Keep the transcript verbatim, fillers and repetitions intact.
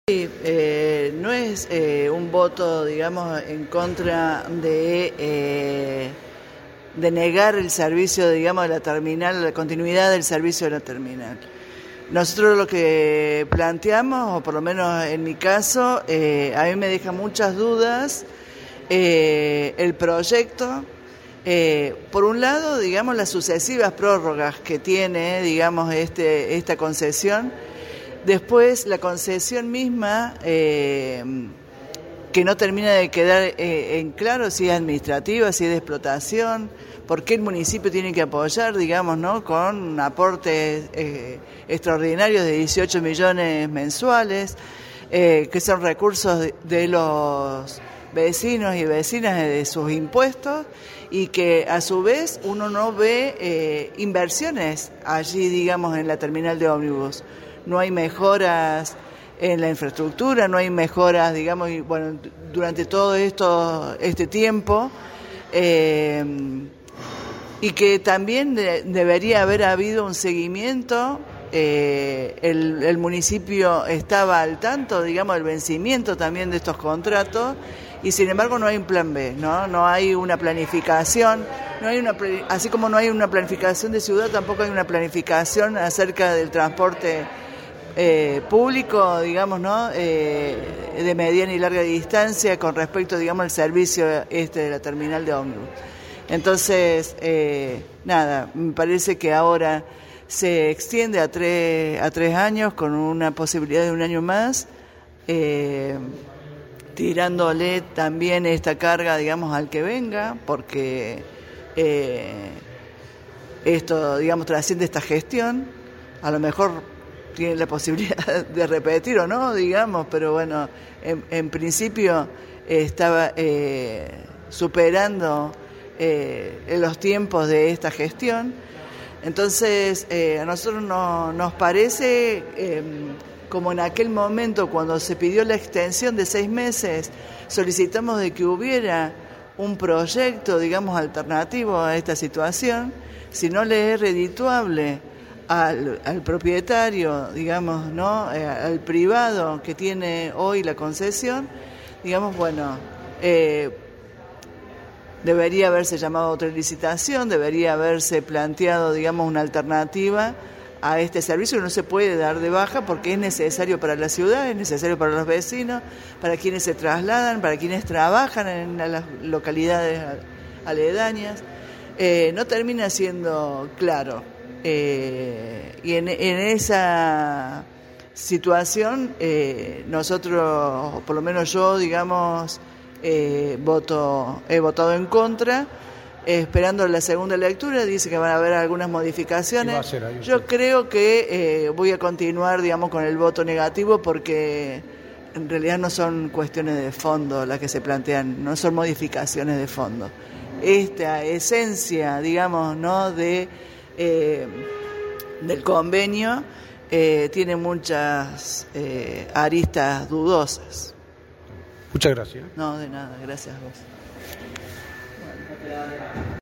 Sí, eh, no es eh, un voto, digamos, en contra de, eh, de negar el servicio, digamos, de la terminal, la continuidad del servicio de la terminal. Nosotros lo que planteamos, o por lo menos en mi caso, eh, a mí me deja muchas dudas eh, el proyecto. Eh, por un lado, digamos, las sucesivas prórrogas que tiene, digamos, este, esta concesión. Después, la concesión misma, eh, que no termina de quedar eh, en claro si es administrativa, si es de explotación, por qué el municipio tiene que apoyar, digamos, ¿no?, con aportes eh, extraordinarios de dieciocho millones mensuales, eh, que son recursos de, de los vecinos y vecinas de sus impuestos, y que a su vez uno no ve eh, inversiones allí, digamos, en la terminal de ómnibus. No hay mejoras en la infraestructura, no hay mejoras, digamos, y bueno, durante todo esto, este tiempo, eh, y que también de, debería haber habido un seguimiento. Eh, el, el municipio estaba al tanto, digamos, del vencimiento también de estos contratos, y sin embargo no hay un plan B, ¿no? No hay una planificación, no hay una, así como no hay una planificación de ciudad, tampoco hay una planificación acerca del transporte eh, público, digamos, ¿no? Eh, de mediana y larga distancia con respecto, digamos, al servicio este de la terminal de ómnibus. Entonces, eh, nada, me parece que ahora se extiende a tres, a tres años con una posibilidad de un año más, eh, tirándole también esta carga, digamos, al que venga, porque eh, esto, digamos, trasciende esta gestión. A lo mejor tiene la posibilidad de repetir o no, digamos, pero bueno, en, en principio eh, estaba eh, superando eh, los tiempos de esta gestión. Entonces, eh, a nosotros no, nos parece, eh, como en aquel momento cuando se pidió la extensión de seis meses, solicitamos de que hubiera un proyecto, digamos, alternativo a esta situación. Si no le es redituable al, al propietario, digamos, ¿no?, eh, al privado que tiene hoy la concesión, digamos, bueno, eh, debería haberse llamado a otra licitación, debería haberse planteado, digamos, una alternativa a este servicio que no se puede dar de baja porque es necesario para la ciudad, es necesario para los vecinos, para quienes se trasladan, para quienes trabajan en las localidades aledañas. Eh, no termina siendo claro. Eh, y en, en esa situación, eh, nosotros, por lo menos yo, digamos, Eh, voto, he votado en contra, eh, esperando la segunda lectura. Dice que van a haber algunas modificaciones. Yo creo que eh, voy a continuar, digamos, con el voto negativo, porque en realidad no son cuestiones de fondo las que se plantean, no son modificaciones de fondo. Esta esencia, digamos, ¿no?, de eh, del convenio eh, tiene muchas eh, aristas dudosas. Muchas gracias. No, de nada, gracias a vos.